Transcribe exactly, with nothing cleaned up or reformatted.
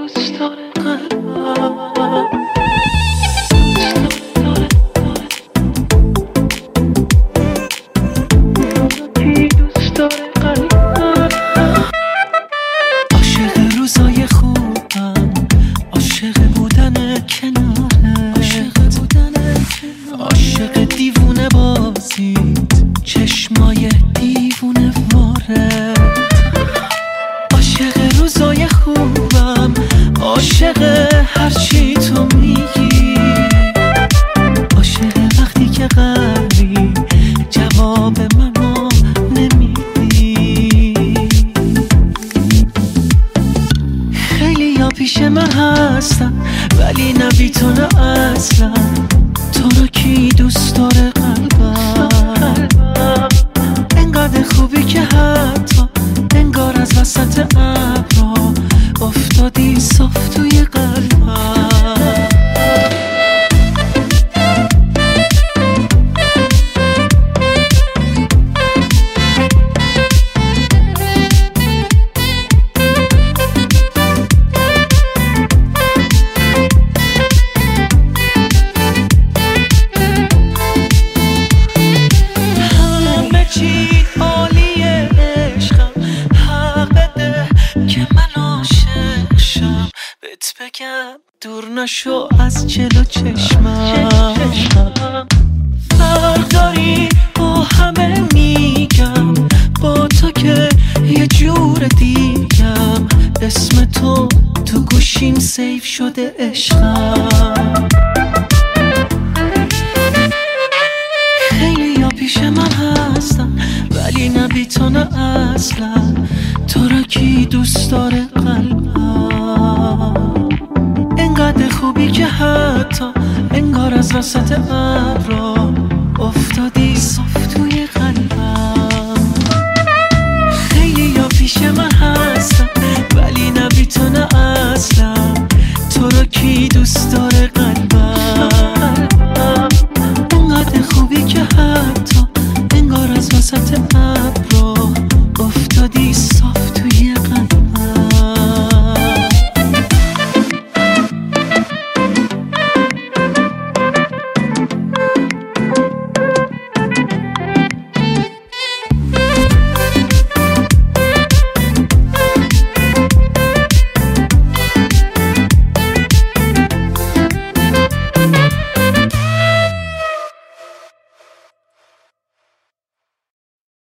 دوست داره قلبم. کی دوست داره قلبم. عاشق روزای خوبم، عاشق بودن کناره، عاشق بودن کناره، عاشق دیوونه بازیت، چشمای دیوونه واره. عاشق روزای خوبم، عاشق هرچی تو میگی، عاشق وقتی که قلبی جواب منو نمیدی. خیلی یا پیش من هستن ولی نه بی تو نه اصلا. تو رو کی دوست داره قلبم. انقدر خوبی که حتی انگار از وسط ابرا افتادی صاف توی قلبم. همه چی عالیه عشقم، حق بده که من عاشق شم. بهت بگم دور نشو از جلو چشمم. فرق داری با همه میگم، با تو که یه جور دیگم. اسم تو تو گوشیم سیف شده عشقم. خیلی یا پیش من هستن ولی نه بی تو نه اصلا. تو را کی دوست داره قلبم. انقدر خوبی که حتی انگار از وسط ابرا افتادی صاف توی قلبم. خیلی یا پیش من هستن ولی نه بی تو نه اصلا. تو را کی دوست داره قلبم. انقدر خوبی که حتی انگار از وسط ابرا